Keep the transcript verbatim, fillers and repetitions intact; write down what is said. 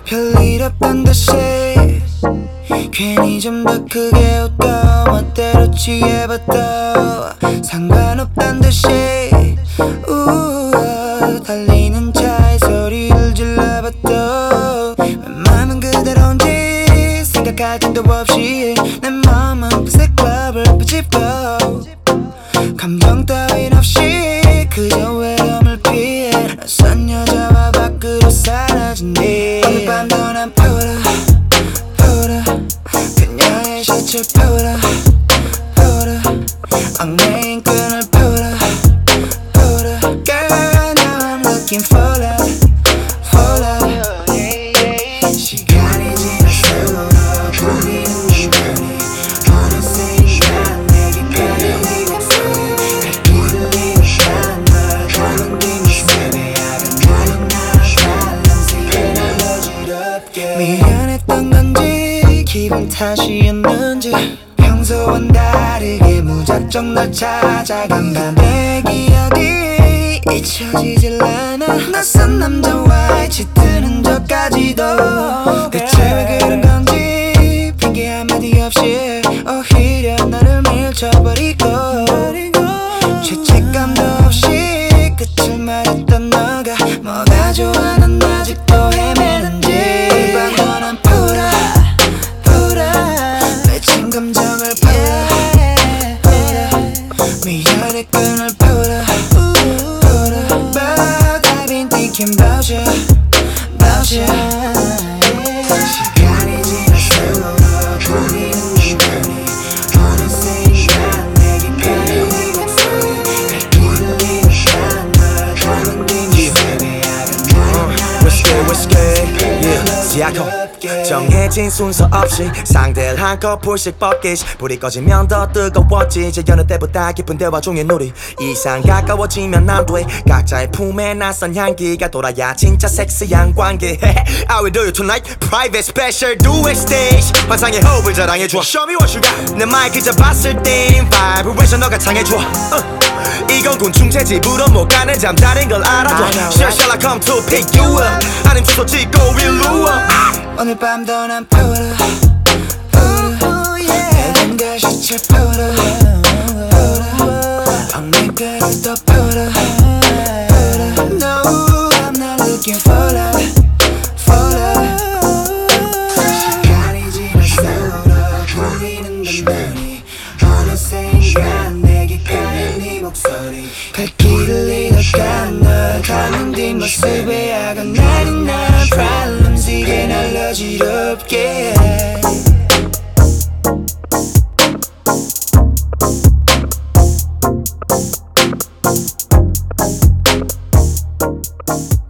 별일 없단 듯이 괜히 좀 더 크게 웃고 멋대로 취해봐도 상관없단 듯이 우와, 달리는 차에 소리를 질러봐도 맘은 그대로인지 생각할 틈도 없이 내 맘은 그새 클럽을 비집고 감정 따윈 없이 그저 외로움을 피해 낯선 여자와 밖으로 사라진 뒤 오늘 밤도 난 풀어 풀어 그녀의 셔츠 풀어 풀어 얽매인 끈을 풀어 풀어 Girl now I'm looking for love for love 시간이 지날수록 보이는 눈이 어느새 난 내게 가는 네 목소리 발길을 잃어간 널 닮은 네 모습에 야간 나는 발냄새에 날 어지럽게 미안했던 건지 기분 탓이었는지 평소와는 다르게 무작정 널 찾아간 밤내 기억이 잊혀지질 않아 낯선 남자와의 짙은 흔적까지도 대체 왜 그런 건지 핑계 한마디 없이 오히려 나를 밀쳐버리고 죄책감도 없이 끝을 말했던 너가 뭐가 좋아 난 아직도 헤매는지 밤도 난 풀어 풀어 맺힌 감정을 풀어 풀어 미련의 끈을 풀어 풀어 But I've been thinking about you about you 시간이 지날수록 보이는 눈이 어느새 난 내게 가는 네 목소리 발길을 잃어간 널 닮은 네 모습에 야간 What's good, what's good, yeah, 시작호 정해진 순서 없이 상대를 한꺼풀씩 뻗기시 불이 꺼지면 더 뜨거워지 이제 여느 때보다 깊은 대화 중에 놀이 이상 가까워지면 안돼 각자의 품에 낯선 향기가 돌아야 진짜 섹시한 관계 I will do you tonight private special duet stage 환상의 호흡을 자랑해줘 Show me what you got 내 마이크 잡았을 땐 vibration 너가 창해줘 uh. 이건 곤충체 집으로 못 가는 잠자린 걸 알아줘 Shall shall I come to pick you up 아님 주소 찍고 일로 와 오늘 밤도 난 풀어 풀어 내는 걸 셔츠 풀어 풀어 얽매인 끈을 또 풀어 풀어 No I'm not looking for love for love 시간이 지날수록 보이는 눈이 어느샌가 내게 가는 네 목소리 발길을 잃어간 널 닮은 네 모습에 야간 나는 나란 problems 이게 날 어지럽게 해